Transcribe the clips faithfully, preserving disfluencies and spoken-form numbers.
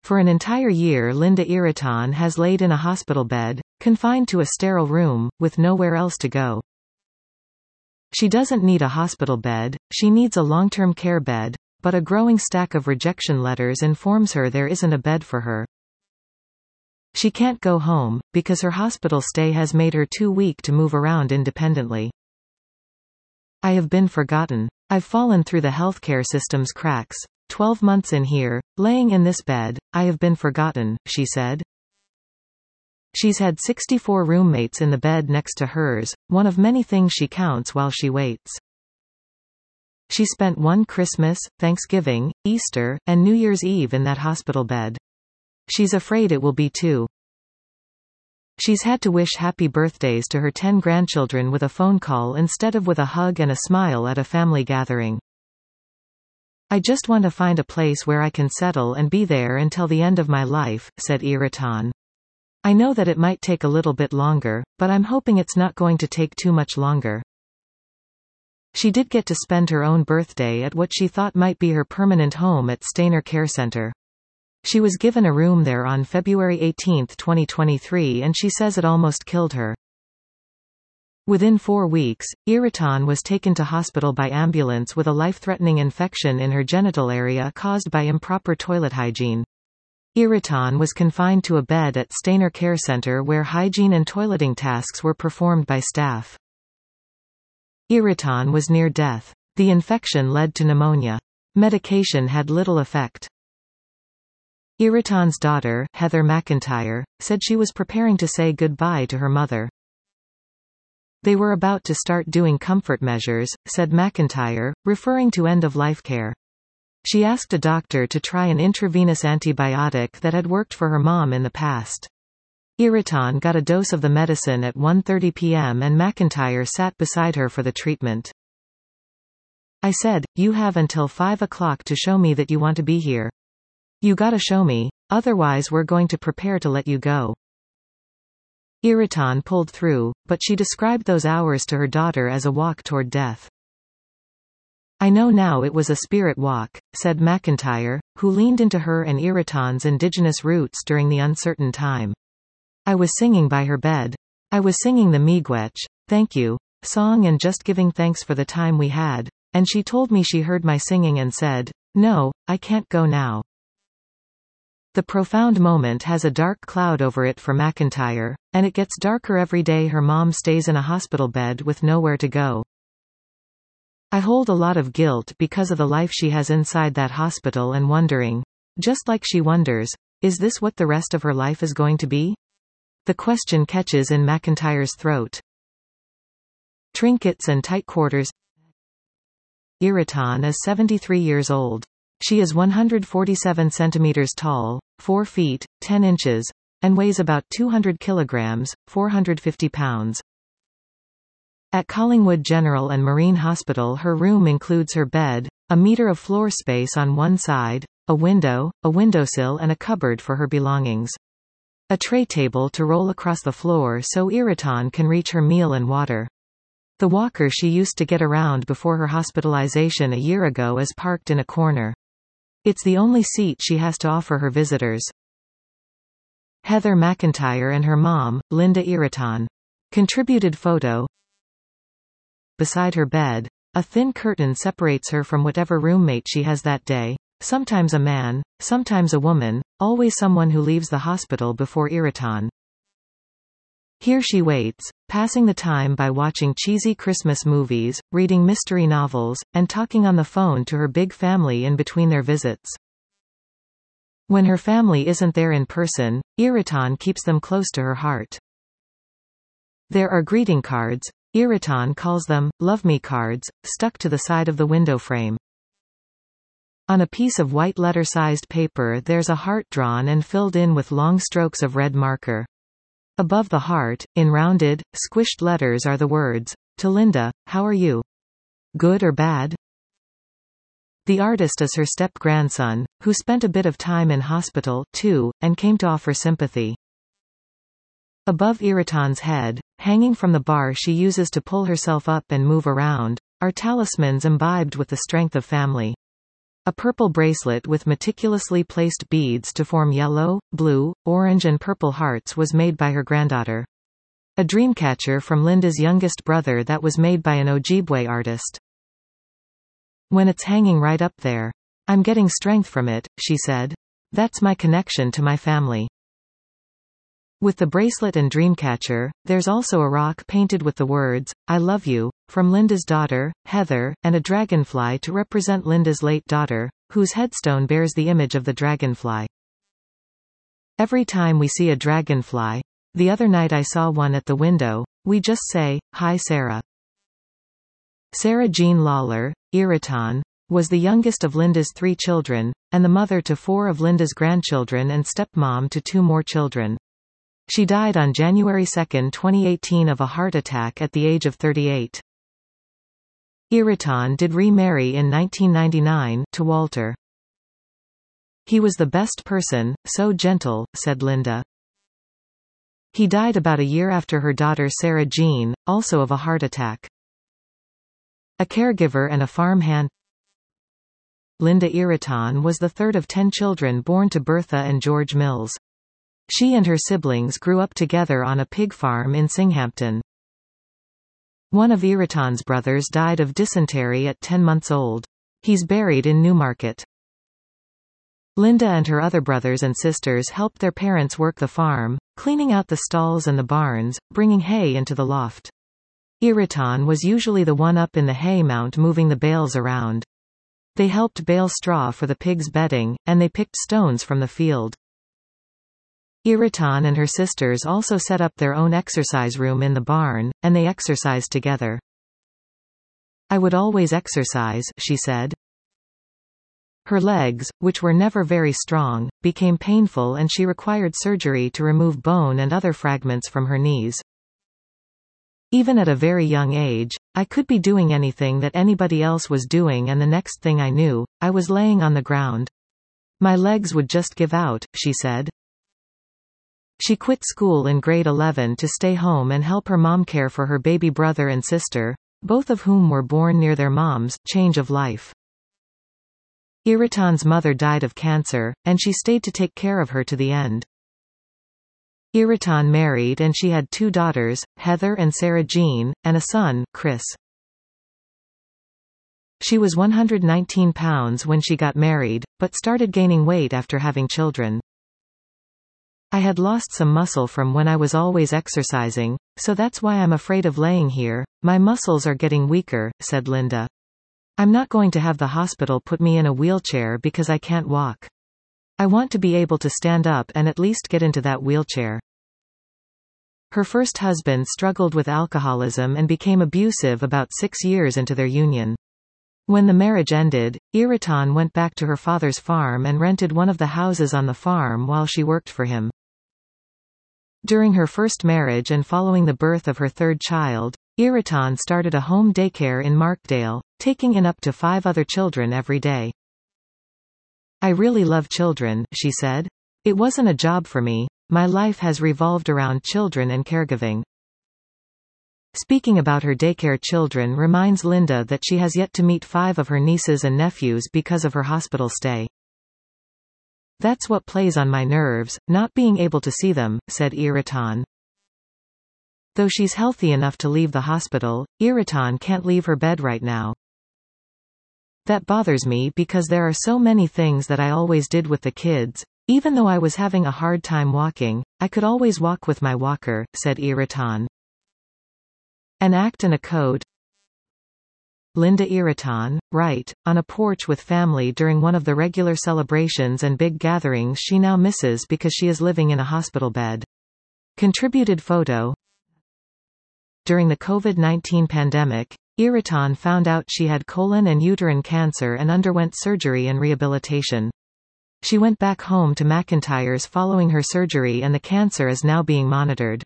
For an entire year Linda Iraton has laid in a hospital bed, confined to a sterile room, with nowhere else to go. She doesn't need a hospital bed, she needs a long-term care bed, but a growing stack of rejection letters informs her there isn't a bed for her. She can't go home, because her hospital stay has made her too weak to move around independently. I have been forgotten. I've fallen through the healthcare system's cracks. Twelve months in here, laying in this bed, I have been forgotten, she said. She's had sixty-four roommates in the bed next to hers, one of many things she counts while she waits. She spent one Christmas, Thanksgiving, Easter, and New Year's Eve in that hospital bed. She's afraid it will be two. She's had to wish happy birthdays to her ten grandchildren with a phone call instead of with a hug and a smile at a family gathering. I just want to find a place where I can settle and be there until the end of my life, said Iraton. I know that it might take a little bit longer, but I'm hoping it's not going to take too much longer. She did get to spend her own birthday at what she thought might be her permanent home at Steiner Care Center. She was given a room there on February eighteenth twenty twenty-three, and she says it almost killed her. Within four weeks, Iraton was taken to hospital by ambulance with a life-threatening infection in her genital area caused by improper toilet hygiene. Iraton was confined to a bed at Steiner Care Center where hygiene and toileting tasks were performed by staff. Iraton was near death. The infection led to pneumonia. Medication had little effect. Iraton's daughter, Heather McIntyre, said she was preparing to say goodbye to her mother. They were about to start doing comfort measures, said McIntyre, referring to end-of-life care. She asked a doctor to try an intravenous antibiotic that had worked for her mom in the past. Iraton got a dose of the medicine at one thirty p m and McIntyre sat beside her for the treatment. I said, "You have until five o'clock to show me that you want to be here. You gotta show me, otherwise we're going to prepare to let you go." Iraton pulled through, but she described those hours to her daughter as a walk toward death. I know now it was a spirit walk, said McIntyre, who leaned into her and Iraton's indigenous roots during the uncertain time. I was singing by her bed. I was singing the Miigwech, thank you, song and just giving thanks for the time we had, and she told me she heard my singing and said, "No, I can't go now." The profound moment has a dark cloud over it for McIntyre, and it gets darker every day her mom stays in a hospital bed with nowhere to go. I hold a lot of guilt because of the life she has inside that hospital and wondering, just like she wonders, is this what the rest of her life is going to be? The question catches in McIntyre's throat. Trinkets and tight quarters. Iraton is seventy-three years old. She is one hundred forty-seven centimeters tall, four feet, ten inches, and weighs about two hundred kilograms, four hundred fifty pounds. At Collingwood General and Marine Hospital her room includes her bed, a meter of floor space on one side, a window, a windowsill and a cupboard for her belongings. A tray table to roll across the floor so Iraton can reach her meal and water. The walker she used to get around before her hospitalization a year ago is parked in a corner. It's the only seat she has to offer her visitors. Heather McIntyre and her mom, Linda Iraton. Contributed photo. Beside her bed, a thin curtain separates her from whatever roommate she has that day, sometimes a man, sometimes a woman, always someone who leaves the hospital before Iraton. Here she waits, passing the time by watching cheesy Christmas movies, reading mystery novels, and talking on the phone to her big family in between their visits. When her family isn't there in person, Iraton keeps them close to her heart. There are greeting cards, Iraton calls them, love me cards, stuck to the side of the window frame. On a piece of white letter-sized paper there's a heart drawn and filled in with long strokes of red marker. Above the heart, in rounded, squished letters are the words, "To Linda, how are you? Good or bad?" The artist is her step-grandson, who spent a bit of time in hospital, too, and came to offer sympathy. Above Iraton's head, hanging from the bar she uses to pull herself up and move around, are talismans imbibed with the strength of family. A purple bracelet with meticulously placed beads to form yellow, blue, orange and purple hearts was made by her granddaughter. A dreamcatcher from Linda's youngest brother that was made by an Ojibwe artist. When it's hanging right up there. I'm getting strength from it, she said. That's my connection to my family. With the bracelet and dreamcatcher, there's also a rock painted with the words, I love you, from Linda's daughter, Heather, and a dragonfly to represent Linda's late daughter, whose headstone bears the image of the dragonfly. Every time we see a dragonfly, the other night I saw one at the window, we just say, Hi Sarah. Sarah Jean Lawler, Iraton, was the youngest of Linda's three children, and the mother to four of Linda's grandchildren and stepmom to two more children. She died on January second twenty eighteen of a heart attack at the age of thirty-eight. Iraton did remarry in nineteen ninety-nine, to Walter. He was the best person, so gentle, said Linda. He died about a year after her daughter Sarah Jean, also of a heart attack. A caregiver and a farm hand. Linda Iraton was the third of ten children born to Bertha and George Mills. She and her siblings grew up together on a pig farm in Singhampton. One of Iraton's brothers died of dysentery at ten months old. He's buried in Newmarket. Linda and her other brothers and sisters helped their parents work the farm, cleaning out the stalls and the barns, bringing hay into the loft. Iraton was usually the one up in the hay mount moving the bales around. They helped bale straw for the pigs' bedding, and they picked stones from the field. Iraton and her sisters also set up their own exercise room in the barn, and they exercised together. I would always exercise, she said. Her legs, which were never very strong, became painful and she required surgery to remove bone and other fragments from her knees. Even at a very young age, I could be doing anything that anybody else was doing and the next thing I knew, I was laying on the ground. My legs would just give out, she said. She quit school in grade eleven to stay home and help her mom care for her baby brother and sister, both of whom were born near their mom's change of life. Iraton's mother died of cancer, and she stayed to take care of her to the end. Iraton married and she had two daughters, Heather and Sarah Jean, and a son, Chris. She was one hundred nineteen pounds when she got married, but started gaining weight after having children. I had lost some muscle from when I was always exercising, so that's why I'm afraid of laying here. My muscles are getting weaker, said Linda. I'm not going to have the hospital put me in a wheelchair because I can't walk. I want to be able to stand up and at least get into that wheelchair. Her first husband struggled with alcoholism and became abusive about six years into their union. When the marriage ended, Iraton went back to her father's farm and rented one of the houses on the farm while she worked for him. During her first marriage and following the birth of her third child, Iraton started a home daycare in Markdale, taking in up to five other children every day. I really love children, she said. It wasn't a job for me. My life has revolved around children and caregiving. Speaking about her daycare children reminds Linda that she has yet to meet five of her nieces and nephews because of her hospital stay. That's what plays on my nerves, not being able to see them, said Iraton. Though she's healthy enough to leave the hospital, Iraton can't leave her bed right now. That bothers me because there are so many things that I always did with the kids. Even though I was having a hard time walking, I could always walk with my walker, said Iraton. An act and a code. Linda Iraton, right, on a porch with family during one of the regular celebrations and big gatherings she now misses because she is living in a hospital bed. Contributed photo. During the COVID nineteen pandemic, Iraton found out she had colon and uterine cancer and underwent surgery and rehabilitation. She went back home to McIntyre's following her surgery and the cancer is now being monitored.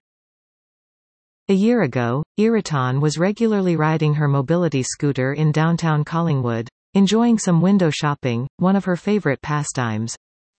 A year ago, Iraton was regularly riding her mobility scooter in downtown Collingwood, enjoying some window shopping, one of her favorite pastimes.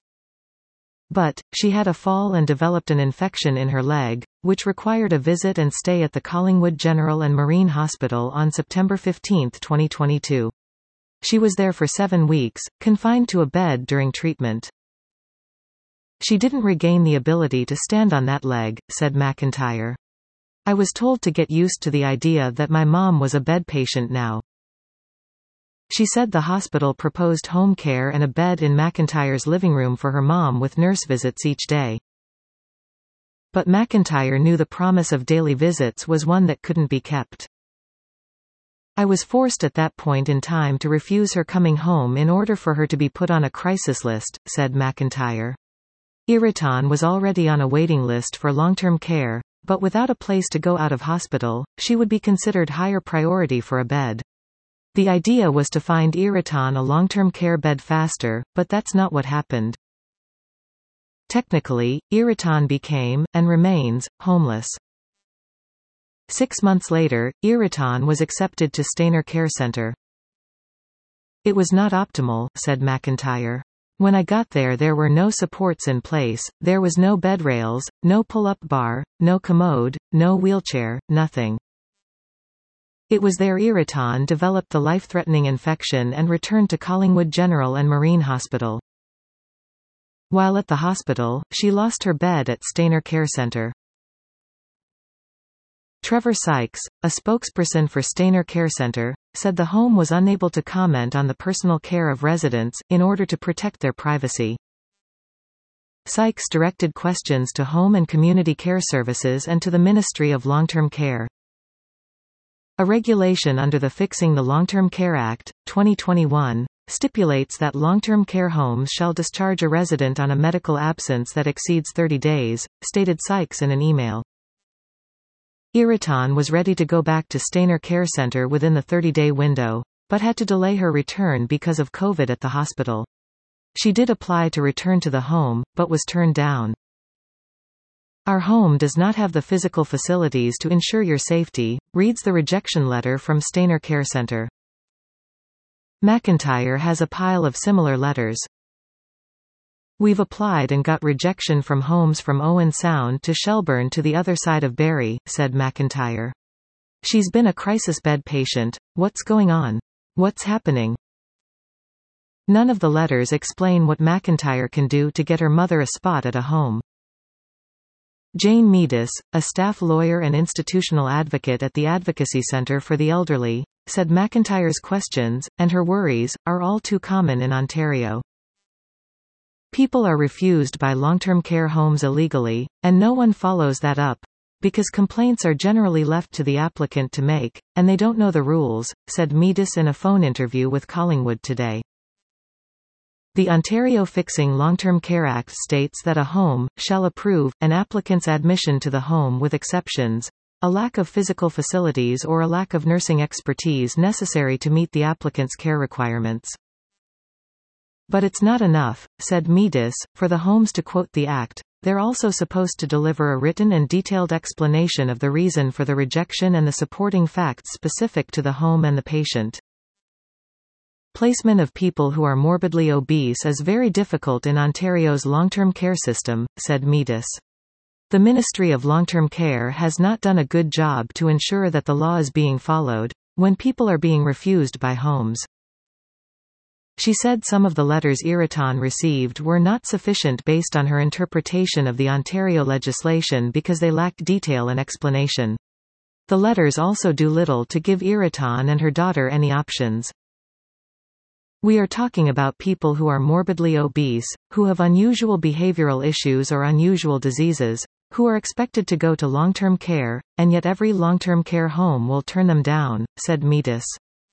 But, she had a fall and developed an infection in her leg, which required a visit and stay at the Collingwood General and Marine Hospital on September fifteenth twenty twenty-two. She was there for seven weeks, confined to a bed during treatment. She didn't regain the ability to stand on that leg, said McIntyre. I was told to get used to the idea that my mom was a bed patient now. She said the hospital proposed home care and a bed in McIntyre's living room for her mom with nurse visits each day. But McIntyre knew the promise of daily visits was one that couldn't be kept. I was forced at that point in time to refuse her coming home in order for her to be put on a crisis list, said McIntyre. Iritan was already on a waiting list for long-term care, but without a place to go out of hospital, she would be considered higher priority for a bed. The idea was to find Iritan a long-term care bed faster, but that's not what happened. Technically, Iritan became, and remains, homeless. Six months later, Iritan was accepted to Stainer Care Center. It was not optimal, said McIntyre. When I got there there were no supports in place, there was no bed rails, no pull-up bar, no commode, no wheelchair, nothing. It was there Iritan developed the life-threatening infection and returned to Collingwood General and Marine Hospital. While at the hospital, she lost her bed at Stainer Care Center. Trevor Sykes, a spokesperson for Stainer Care Center, said the home was unable to comment on the personal care of residents, in order to protect their privacy. Sykes directed questions to Home and Community Care Services and to the Ministry of Long-Term Care. A regulation under the Fixing the Long-Term Care Act, twenty twenty-one, stipulates that long-term care homes shall discharge a resident on a medical absence that exceeds thirty days, stated Sykes in an email. Iritan was ready to go back to Stainer Care Center within the thirty-day window, but had to delay her return because of COVID at the hospital. She did apply to return to the home, but was turned down. Our home does not have the physical facilities to ensure your safety, reads the rejection letter from Stainer Care Center. McIntyre has a pile of similar letters. We've applied and got rejection from homes from Owen Sound to Shelburne to the other side of Barrie, said McIntyre. She's been a crisis bed patient. What's going on? What's happening? None of the letters explain what McIntyre can do to get her mother a spot at a home. Jane Meadis, a staff lawyer and institutional advocate at the Advocacy Centre for the Elderly, said McIntyre's questions, and her worries, are all too common in Ontario. People are refused by long-term care homes illegally, and no one follows that up, because complaints are generally left to the applicant to make, and they don't know the rules, said Meadis in a phone interview with Collingwood Today. The Ontario Fixing Long-Term Care Act states that a home shall approve an applicant's admission to the home with exceptions, a lack of physical facilities or a lack of nursing expertise necessary to meet the applicant's care requirements. But it's not enough, said Meadis, for the homes to quote the Act. They're also supposed to deliver a written and detailed explanation of the reason for the rejection and the supporting facts specific to the home and the patient. Placement of people who are morbidly obese is very difficult in Ontario's long-term care system, said Meadis. The Ministry of Long-Term Care has not done a good job to ensure that the law is being followed, when people are being refused by homes. She said some of the letters Iritan received were not sufficient based on her interpretation of the Ontario legislation because they lacked detail and explanation. The letters also do little to give Iritan and her daughter any options. We are talking about people who are morbidly obese, who have unusual behavioral issues or unusual diseases, who are expected to go to long-term care, and yet every long-term care home will turn them down, said Meadis.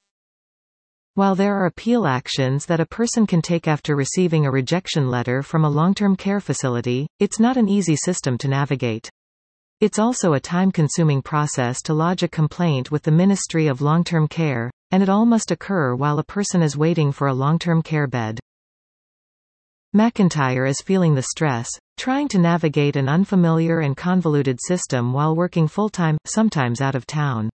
While there are appeal actions that a person can take after receiving a rejection letter from a long-term care facility, it's not an easy system to navigate. It's also a time-consuming process to lodge a complaint with the Ministry of Long-Term Care, and it all must occur while a person is waiting for a long-term care bed. McIntyre is feeling the stress, trying to navigate an unfamiliar and convoluted system while working full-time, sometimes out of town.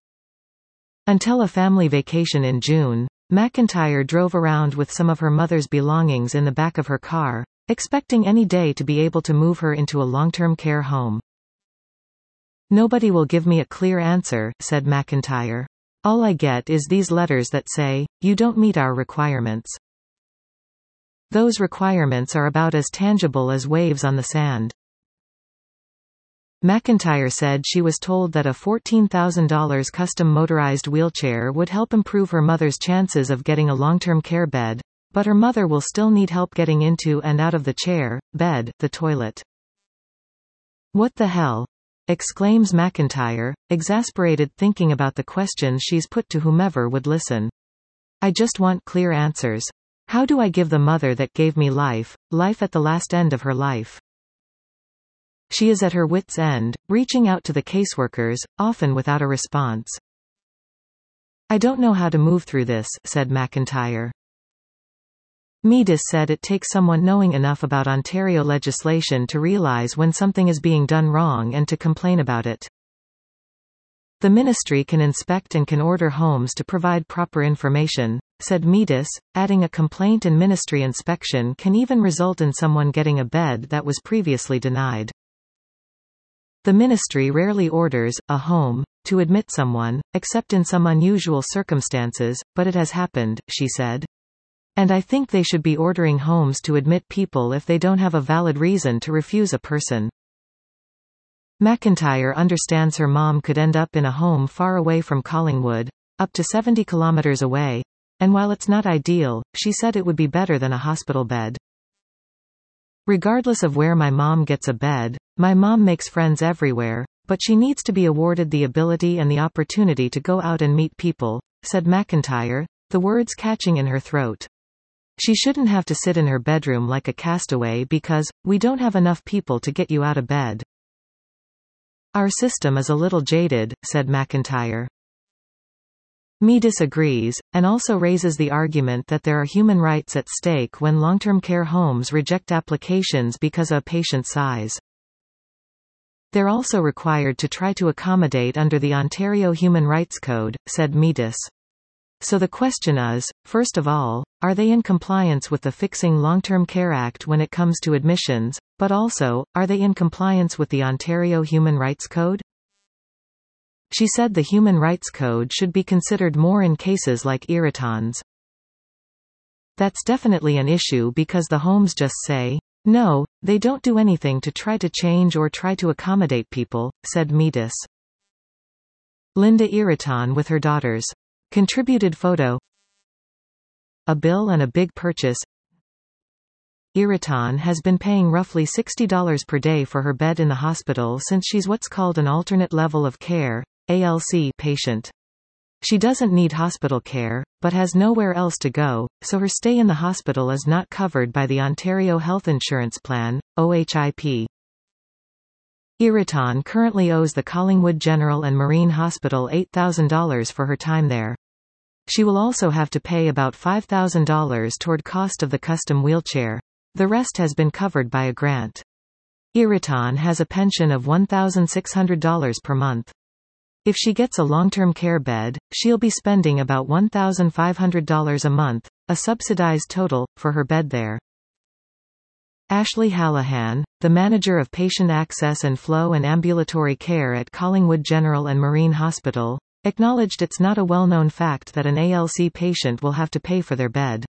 Until a family vacation in June, McIntyre drove around with some of her mother's belongings in the back of her car, expecting any day to be able to move her into a long-term care home. Nobody will give me a clear answer, said McIntyre. All I get is these letters that say, you don't meet our requirements. Those requirements are about as tangible as waves on the sand. McIntyre said she was told that a fourteen thousand dollar custom motorized wheelchair would help improve her mother's chances of getting a long-term care bed, but her mother will still need help getting into and out of the chair, bed, the toilet. What the hell? Exclaims McIntyre, exasperated thinking about the questions she's put to whomever would listen. I just want clear answers. How do I give the mother that gave me life, life at the last end of her life? She is at her wit's end, reaching out to the caseworkers, often without a response. I don't know how to move through this, said McIntyre. Meadis said it takes someone knowing enough about Ontario legislation to realize when something is being done wrong and to complain about it. The ministry can inspect and can order homes to provide proper information, said Meadis, adding a complaint and ministry inspection can even result in someone getting a bed that was previously denied. The ministry rarely orders a home to admit someone, except in some unusual circumstances, but it has happened, she said. And I think they should be ordering homes to admit people if they don't have a valid reason to refuse a person. McIntyre understands her mom could end up in a home far away from Collingwood, up to seventy kilometers away, and while it's not ideal, she said it would be better than a hospital bed. Regardless of where my mom gets a bed, my mom makes friends everywhere, but she needs to be awarded the ability and the opportunity to go out and meet people, said McIntyre, the words catching in her throat. She shouldn't have to sit in her bedroom like a castaway because, we don't have enough people to get you out of bed. Our system is a little jaded, said McIntyre. Meadis agrees, and also raises the argument that there are human rights at stake when long-term care homes reject applications because of patient size. They're also required to try to accommodate under the Ontario Human Rights Code, said Meadis. So the question is, first of all, are they in compliance with the Fixing Long-Term Care Act when it comes to admissions, but also, are they in compliance with the Ontario Human Rights Code? She said the Human Rights Code should be considered more in cases like Irritans. That's definitely an issue because the homes just say, no, they don't do anything to try to change or try to accommodate people, said Meadis. Linda Irritan with her daughters. Contributed photo. A bill and a big purchase. Irritan has been paying roughly sixty dollars per day for her bed in the hospital since she's what's called an alternate level of care A L C patient. She doesn't need hospital care, but has nowhere else to go, so her stay in the hospital is not covered by the Ontario Health Insurance Plan, O H I P. Irritan currently owes the Collingwood General and Marine Hospital eight thousand dollars for her time there. She will also have to pay about five thousand dollars toward cost of the custom wheelchair. The rest has been covered by a grant. Irritan has a pension of one thousand six hundred dollars per month. If she gets a long-term care bed, she'll be spending about one thousand five hundred dollars a month, a subsidized total, for her bed there. Ashley Hallahan, the manager of patient access and flow and ambulatory care at Collingwood General and Marine Hospital, acknowledged it's not a well-known fact that an A L C patient will have to pay for their bed.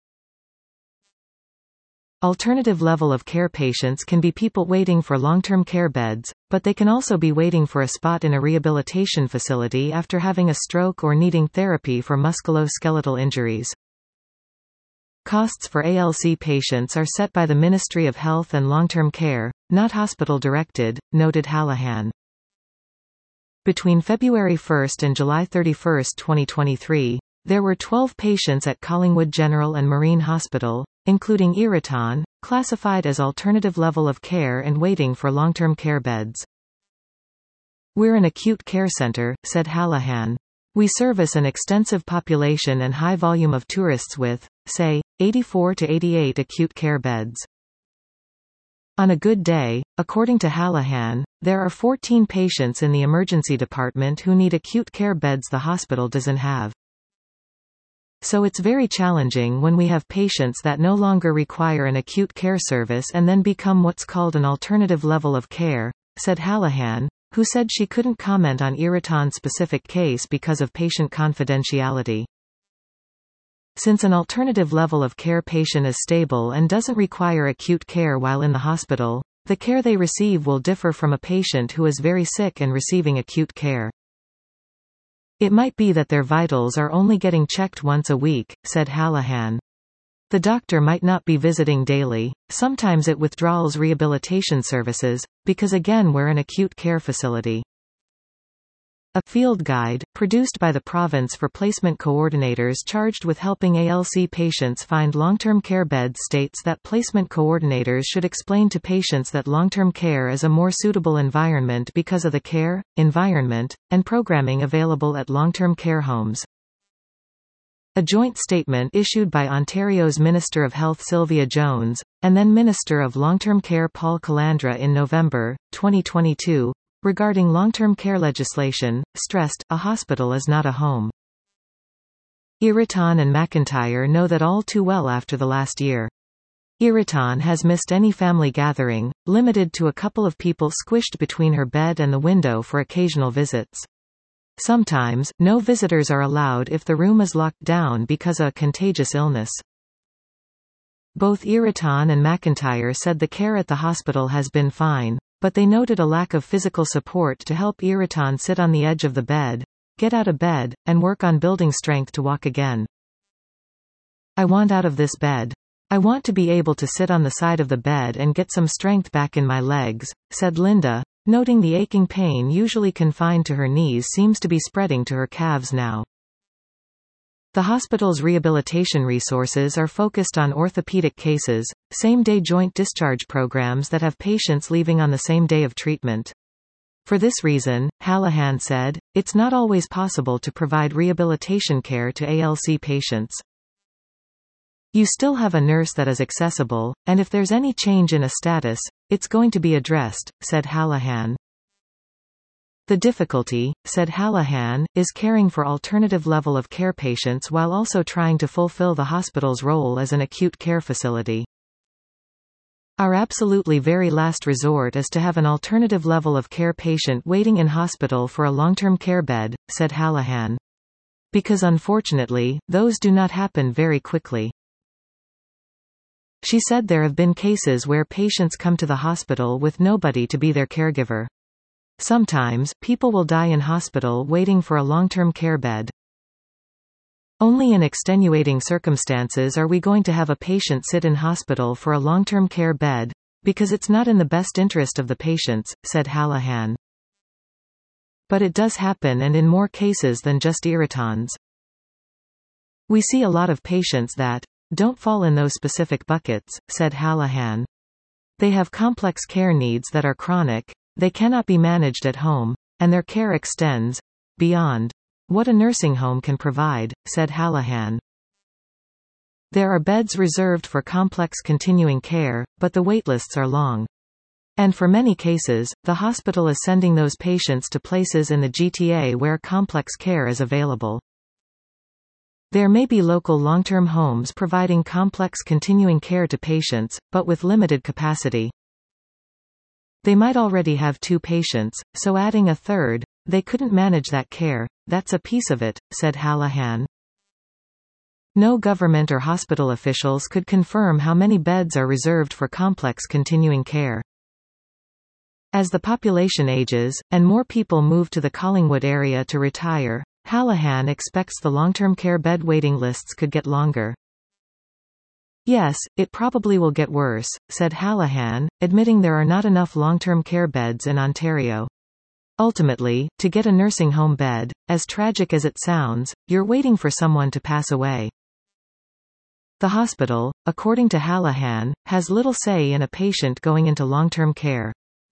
Alternative level of care patients can be people waiting for long-term care beds, but they can also be waiting for a spot in a rehabilitation facility after having a stroke or needing therapy for musculoskeletal injuries. Costs for A L C patients are set by the Ministry of Health and Long-Term Care, not hospital-directed, noted Hallahan. Between February first and July thirty-first twenty twenty-three, there were twelve patients at Collingwood General and Marine Hospital, including Irritan, classified as alternative level of care and waiting for long-term care beds. We're an acute care centre, said Hallahan. We service an extensive population and high volume of tourists with, say, eighty-four to eighty-eight acute care beds. On a good day, according to Hallahan, there are fourteen patients in the emergency department who need acute care beds the hospital doesn't have. So it's very challenging when we have patients that no longer require an acute care service and then become what's called an alternative level of care, said Hallahan, who said she couldn't comment on Iritan's specific case because of patient confidentiality. Since an alternative level of care patient is stable and doesn't require acute care while in the hospital, the care they receive will differ from a patient who is very sick and receiving acute care. It might be that their vitals are only getting checked once a week, said Hallahan. The doctor might not be visiting daily, sometimes it withdrawals rehabilitation services, because again we're an acute care facility. A field guide, produced by the province for placement coordinators charged with helping A L C patients find long-term care beds, states that placement coordinators should explain to patients that long-term care is a more suitable environment because of the care, environment, and programming available at long-term care homes. A joint statement issued by Ontario's Minister of Health Sylvia Jones, and then Minister of Long-Term Care Paul Calandra in November, twenty twenty-two, regarding long-term care legislation, stressed, a hospital is not a home. Iritan and McIntyre know that all too well after the last year. Iritan has missed any family gathering, limited to a couple of people squished between her bed and the window for occasional visits. Sometimes, no visitors are allowed if the room is locked down because of a contagious illness. Both Iritan and McIntyre said the care at the hospital has been fine, but they noted a lack of physical support to help Iritan sit on the edge of the bed, get out of bed, and work on building strength to walk again. I want out of this bed. I want to be able to sit on the side of the bed and get some strength back in my legs, said Linda, noting the aching pain usually confined to her knees seems to be spreading to her calves now. The hospital's rehabilitation resources are focused on orthopedic cases, same-day joint discharge programs that have patients leaving on the same day of treatment. For this reason, Hallahan said, it's not always possible to provide rehabilitation care to A L C patients. You still have a nurse that is accessible, and if there's any change in a status, it's going to be addressed, said Hallahan. The difficulty, said Hallahan, is caring for alternative level of care patients while also trying to fulfill the hospital's role as an acute care facility. Our absolutely very last resort is to have an alternative level of care patient waiting in hospital for a long-term care bed, said Hallahan. Because unfortunately, those do not happen very quickly. She said there have been cases where patients come to the hospital with nobody to be their caregiver. Sometimes, people will die in hospital waiting for a long-term care bed. Only in extenuating circumstances are we going to have a patient sit in hospital for a long-term care bed, because it's not in the best interest of the patients, said Hallahan. But it does happen, and in more cases than just Iritans. We see a lot of patients that don't fall in those specific buckets, said Hallahan. They have complex care needs that are chronic, they cannot be managed at home, and their care extends beyond what a nursing home can provide, said Hallahan. There are beds reserved for complex continuing care, but the waitlists are long. And for many cases, the hospital is sending those patients to places in the G T A where complex care is available. There may be local long-term homes providing complex continuing care to patients, but with limited capacity. They might already have two patients, so adding a third, they couldn't manage that care. That's a piece of it, said Hallahan. No government or hospital officials could confirm how many beds are reserved for complex continuing care. As the population ages, and more people move to the Collingwood area to retire, Hallahan expects the long-term care bed waiting lists could get longer. Yes, it probably will get worse, said Hallahan, admitting there are not enough long-term care beds in Ontario. Ultimately, to get a nursing home bed, as tragic as it sounds, you're waiting for someone to pass away. The hospital, according to Hallahan, has little say in a patient going into long-term care.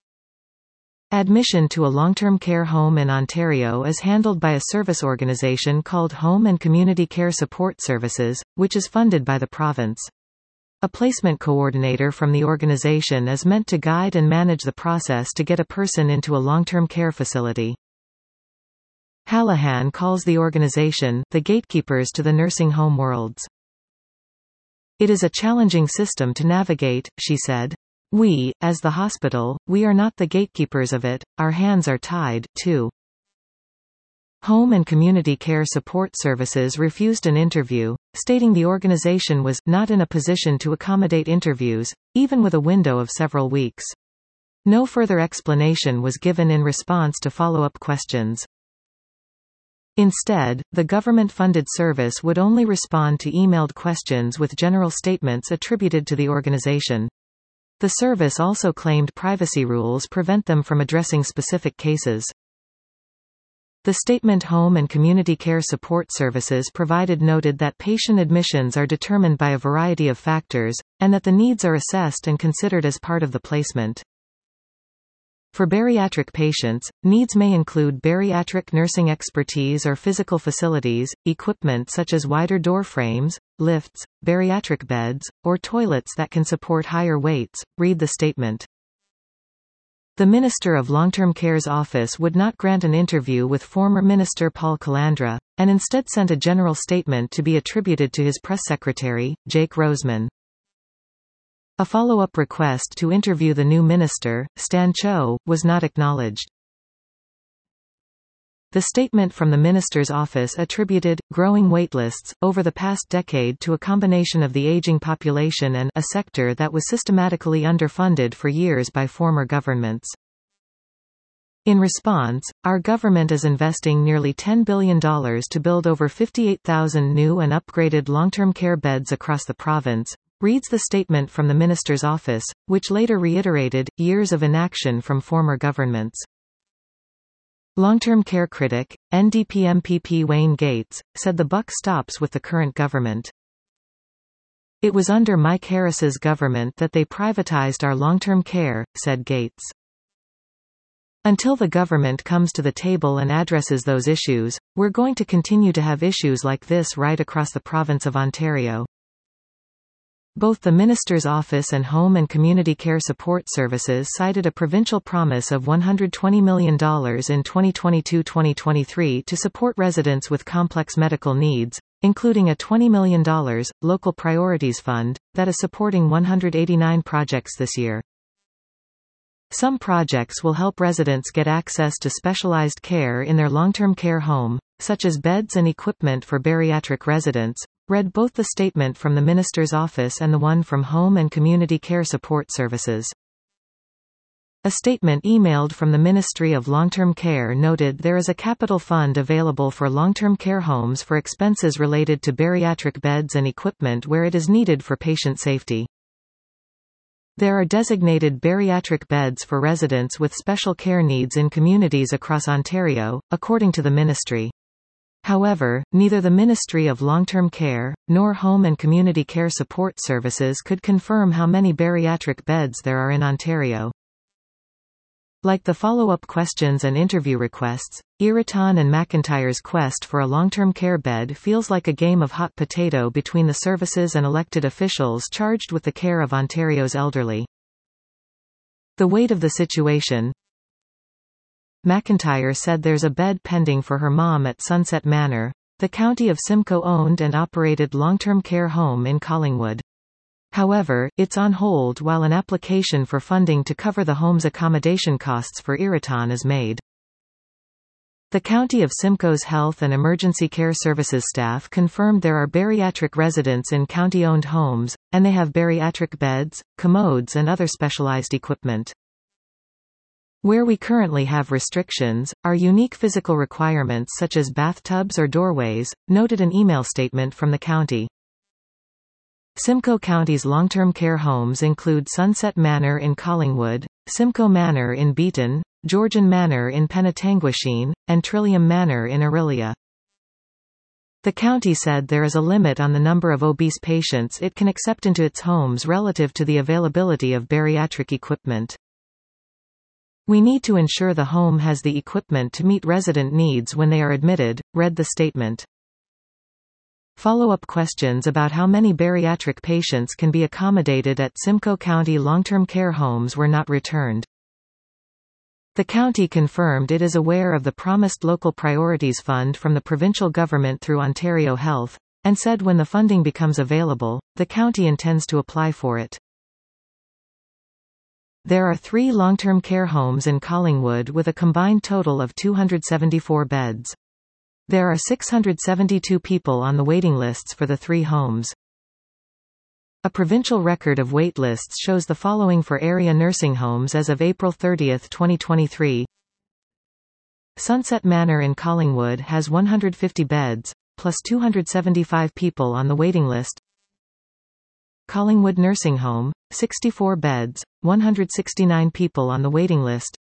Admission to a long-term care home in Ontario is handled by a service organisation called Home and Community Care Support Services, which is funded by the province. A placement coordinator from the organisation is meant to guide and manage the process to get a person into a long-term care facility. Hallahan calls the organisation the gatekeepers to the nursing home worlds. It is a challenging system to navigate, she said. We, as the hospital, we are not the gatekeepers of it, our hands are tied, too. Home and Community Care Support Services refused an interview, stating the organization was not in a position to accommodate interviews, even with a window of several weeks. No further explanation was given in response to follow-up questions. Instead, the government-funded service would only respond to emailed questions with general statements attributed to the organization. The service also claimed privacy rules prevent them from addressing specific cases. The statement Home and Community Care Support Services provided noted that patient admissions are determined by a variety of factors, and that the needs are assessed and considered as part of the placement. For bariatric patients, needs may include bariatric nursing expertise or physical facilities, equipment such as wider door frames, lifts, bariatric beds, or toilets that can support higher weights. Read the statement. The Minister of Long-Term Care's office would not grant an interview with former Minister Paul Calandra, and instead sent a general statement to be attributed to his press secretary, Jake Roseman. A follow-up request to interview the new minister, Stan Cho, was not acknowledged. The statement from the minister's office attributed growing waitlists over the past decade to a combination of the aging population and a sector that was systematically underfunded for years by former governments. In response, our government is investing nearly ten billion dollars to build over fifty-eight thousand new and upgraded long-term care beds across the province, reads the statement from the minister's office, which later reiterated years of inaction from former governments. Long-term care critic, N D P M P P Wayne Gates, said the buck stops with the current government. It was under Mike Harris's government that they privatized our long-term care, said Gates. Until the government comes to the table and addresses those issues, we're going to continue to have issues like this right across the province of Ontario. Both the Minister's Office and Home and Community Care Support Services cited a provincial promise of one hundred twenty million dollars in twenty twenty-two to twenty twenty-three to support residents with complex medical needs, including a twenty million dollars Local Priorities Fund, that is supporting one hundred eighty-nine projects this year. Some projects will help residents get access to specialized care in their long-term care home, such as beds and equipment for bariatric residents. Read both the statement from the Minister's Office and the one from Home and Community Care Support Services. A statement emailed from the Ministry of Long-Term Care noted there is a capital fund available for long-term care homes for expenses related to bariatric beds and equipment where it is needed for patient safety. There are designated bariatric beds for residents with special care needs in communities across Ontario, according to the ministry. However, neither the Ministry of Long-Term Care, nor Home and Community Care Support Services could confirm how many bariatric beds there are in Ontario. Like the follow-up questions and interview requests, Iritan and McIntyre's quest for a long-term care bed feels like a game of hot potato between the services and elected officials charged with the care of Ontario's elderly. The weight of the situation. McIntyre said there's a bed pending for her mom at Sunset Manor, the County of Simcoe owned and operated long-term care home in Collingwood. However, it's on hold while an application for funding to cover the home's accommodation costs for Iritan is made. The County of Simcoe's Health and Emergency Care Services staff confirmed there are bariatric residents in county-owned homes, and they have bariatric beds, commodes and other specialized equipment. Where we currently have restrictions, are unique physical requirements such as bathtubs or doorways, noted an email statement from the county. Simcoe County's long-term care homes include Sunset Manor in Collingwood, Simcoe Manor in Beaton, Georgian Manor in Penetanguishene, and Trillium Manor in Orillia. The county said there is a limit on the number of obese patients it can accept into its homes relative to the availability of bariatric equipment. We need to ensure the home has the equipment to meet resident needs when they are admitted, read the statement. Follow-up questions about how many bariatric patients can be accommodated at Simcoe County long-term care homes were not returned. The county confirmed it is aware of the promised Local Priorities Fund from the provincial government through Ontario Health, and said when the funding becomes available, the county intends to apply for it. There are three long-term care homes in Collingwood with a combined total of two hundred seventy-four beds. There are six hundred seventy-two people on the waiting lists for the three homes. A provincial record of wait lists shows the following for area nursing homes as of April thirtieth twenty twenty-three. Sunset Manor in Collingwood has one hundred fifty beds, plus two hundred seventy-five people on the waiting list. Collingwood Nursing Home, sixty-four beds, one hundred sixty-nine people on the waiting list.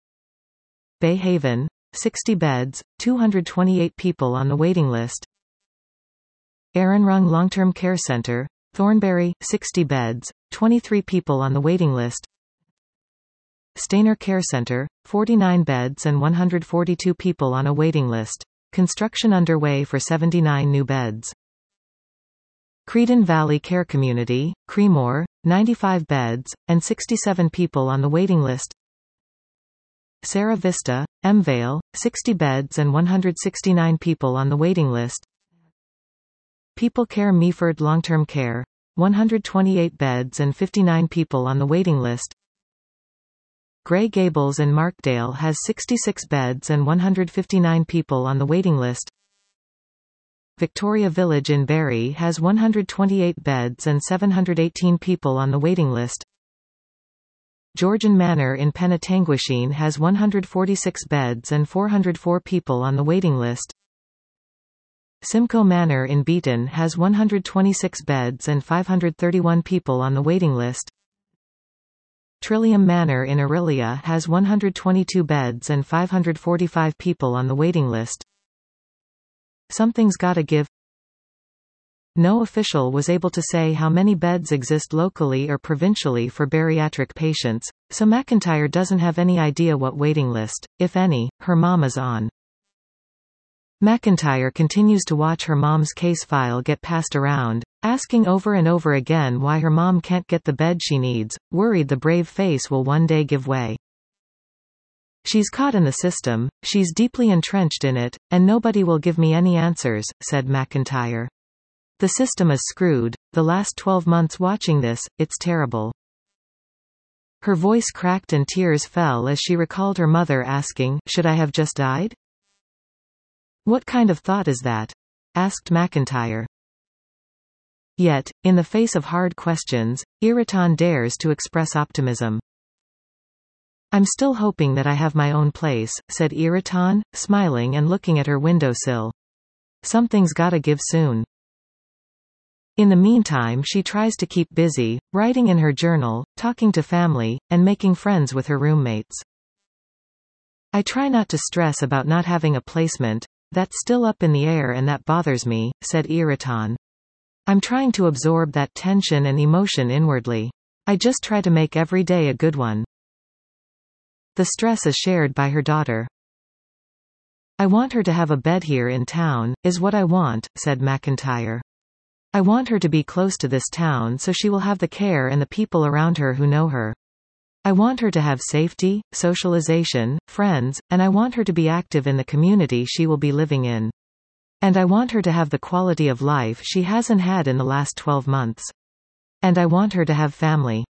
Bay Haven, sixty beds, two hundred twenty-eight people on the waiting list. Arranrung Long-Term Care Centre, Thornbury, sixty beds, twenty-three people on the waiting list. Stainer Care Centre, forty-nine beds and one hundred forty-two people on a waiting list. Construction underway for seventy-nine new beds. Creedon Valley Care Community, Creemore, ninety-five beds, and sixty-seven people on the waiting list. Sarah Vista, Mvale, sixty beds and one hundred sixty-nine people on the waiting list. People Care Meaford Long-Term Care, one hundred twenty-eight beds and fifty-nine people on the waiting list. Grey Gables in Markdale has sixty-six beds and one hundred fifty-nine people on the waiting list. Victoria Village in Barrie has one hundred twenty-eight beds and seven hundred eighteen people on the waiting list. Georgian Manor in Penatanguishene has one hundred forty-six beds and four hundred four people on the waiting list. Simcoe Manor in Beaton has one hundred twenty-six beds and five hundred thirty-one people on the waiting list. Trillium Manor in Orillia has one hundred twenty-two beds and five hundred forty-five people on the waiting list. Something's Gotta Give. No official was able to say how many beds exist locally or provincially for bariatric patients, so McIntyre doesn't have any idea what waiting list, if any, her mom is on. McIntyre continues to watch her mom's case file get passed around, asking over and over again why her mom can't get the bed she needs, worried the brave face will one day give way. She's caught in the system, she's deeply entrenched in it, and nobody will give me any answers, said McIntyre. The system is screwed. The last twelve months watching this, it's terrible. Her voice cracked and tears fell as she recalled her mother asking, "Should I have just died?" "What kind of thought is that?" asked McIntyre. Yet, in the face of hard questions, Iraton dares to express optimism. "I'm still hoping that I have my own place," said Iraton, smiling and looking at her windowsill. "Something's gotta give soon." In the meantime, she tries to keep busy, writing in her journal, talking to family, and making friends with her roommates. "I try not to stress about not having a placement. That's still up in the air and that bothers me," said Iraton. "I'm trying to absorb that tension and emotion inwardly. I just try to make every day a good one." The stress is shared by her daughter. "I want her to have a bed here in town, is what I want," said McIntyre. "I want her to be close to this town so she will have the care and the people around her who know her. I want her to have safety, socialization, friends, and I want her to be active in the community she will be living in. And I want her to have the quality of life she hasn't had in the last twelve months. And I want her to have family."